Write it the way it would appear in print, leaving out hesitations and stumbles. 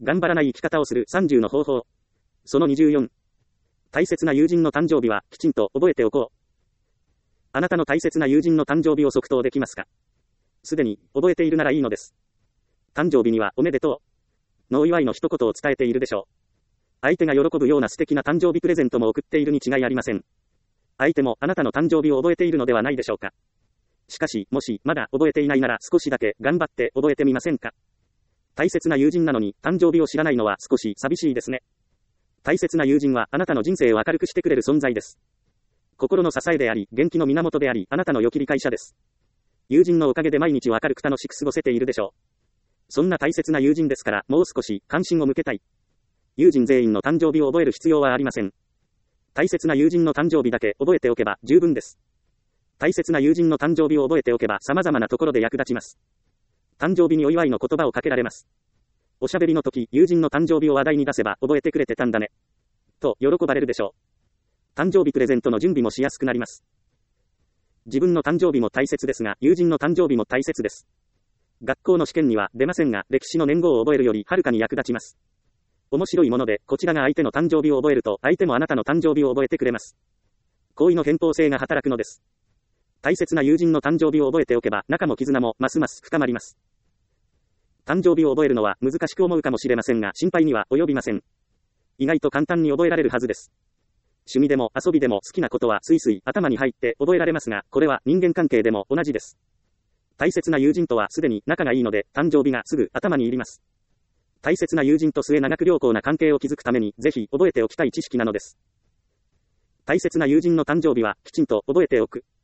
頑張らない生き方をする30の方法。その24。大切な友人の誕生日はきちんと覚えておこう。あなたの大切な友人の誕生日を即答できますか？すでに覚えているならいいのです。誕生日にはおめでとうのお祝いの一言を伝えているでしょう。相手が喜ぶような素敵な誕生日プレゼントも送っているに違いありません。相手もあなたの誕生日を覚えているのではないでしょうか。しかし、もしまだ覚えていないなら少しだけ頑張って覚えてみませんか。大切な友人なのに誕生日を知らないのは少し寂しいですね。大切な友人はあなたの人生を明るくしてくれる存在です。心の支えであり、元気の源であり、あなたの良き理解者です。友人のおかげで毎日を明るく楽しく過ごせているでしょう。そんな大切な友人ですから、もう少し関心を向けたい。友人全員の誕生日を覚える必要はありません。大切な友人の誕生日だけ覚えておけば十分です。大切な友人の誕生日を覚えておけば様々なところで役立ちます。誕生日にお祝いの言葉をかけられます。おしゃべりの時、友人の誕生日を話題に出せば覚えてくれてたんだね。と喜ばれるでしょう。誕生日プレゼントの準備もしやすくなります。自分の誕生日も大切ですが、友人の誕生日も大切です。学校の試験には出ませんが、歴史の年号を覚えるよりはるかに役立ちます。面白いもので、こちらが相手の誕生日を覚えると、相手もあなたの誕生日を覚えてくれます。行為の偏方性が働くのです。大切な友人の誕生日を覚えておけば、仲も絆もますます深まります。誕生日を覚えるのは難しく思うかもしれませんが、心配には及びません。意外と簡単に覚えられるはずです。趣味でも遊びでも好きなことはスイスイ頭に入って覚えられますが、これは人間関係でも同じです。大切な友人とはすでに仲がいいので、誕生日がすぐ頭に入ります。大切な友人と末永く良好な関係を築くために、ぜひ覚えておきたい知識なのです。大切な友人の誕生日はきちんと覚えておく。